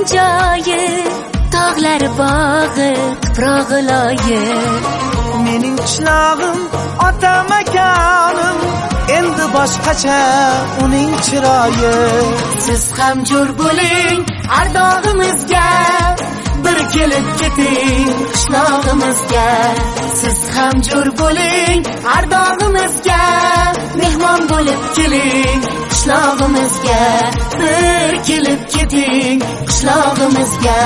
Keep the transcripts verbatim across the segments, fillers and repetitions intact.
joyi, tog'lar bog'i, tuprog'i loyiq. Mening qishlog'im, ota makanim, endi boshqacha uning chiroyi. Siz ham jo'r bo'ling ardog'imizga, bir kelib keting qishlog'imizga. Siz ham jo'r bo'ling ardog'imizga, mehmon bo'lib keling qishlog'imizga. Bir kelib keting qishlog'imizga.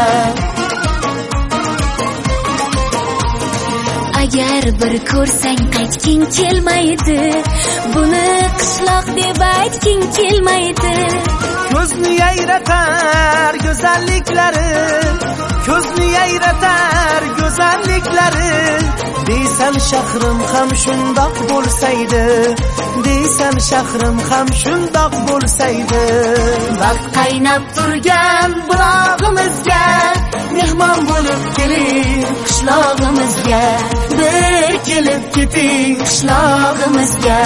Agar bir ko'rsang qaytging kelmaydi, buni qishloq deb aytging kelmaydi. Ko'zni yayratar go'zalliklari, ko'zni yayratar go'zalliklari. Deysan shahrim ham shundoq bo'lsaydi, deysan shahrim ham shundoq bo'lsaydi. Vaqt qaynab turgan bulog'imizga, mehmon bo'lib keling qishlog'imizga. Bir kelib keting qishlog'imizga.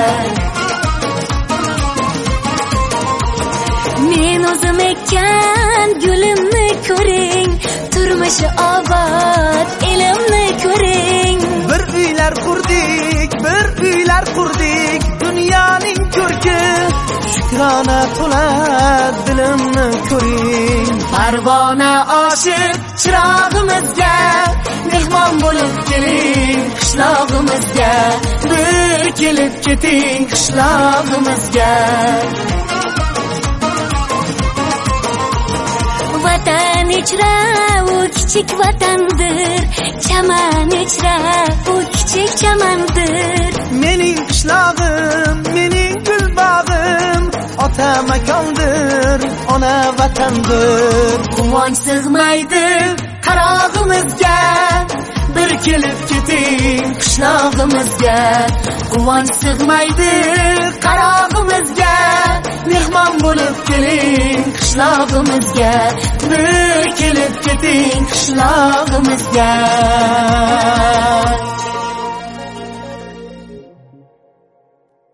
Men o'zim ekkan gulimni ko'ring, turmushi obod elimni ko'ring. Bir uylar qurdik, bir uylar qurdik, dunyoning ko'rki shukrona to'ladi dilimni ko'ring. Parvona oshib chirog'imizga, mehmon bo'lib keling qishlog'imizga. Bir kelib keting qishlog'imizga. Vatan ichra u kichik vatandir, chaman ichra u kichik chamandir. Mening qishlog'im, mening gul bog'im, ota makondir, ona vatandir. Quvonch sig'maydi qarog'imizga, bir kelib keting qishlog'imizga. Quvonch sig'maydi qarog'imizga, mehmon bo'lib keling qishlog'imizga. Bir kelib keting qishlog'imizga.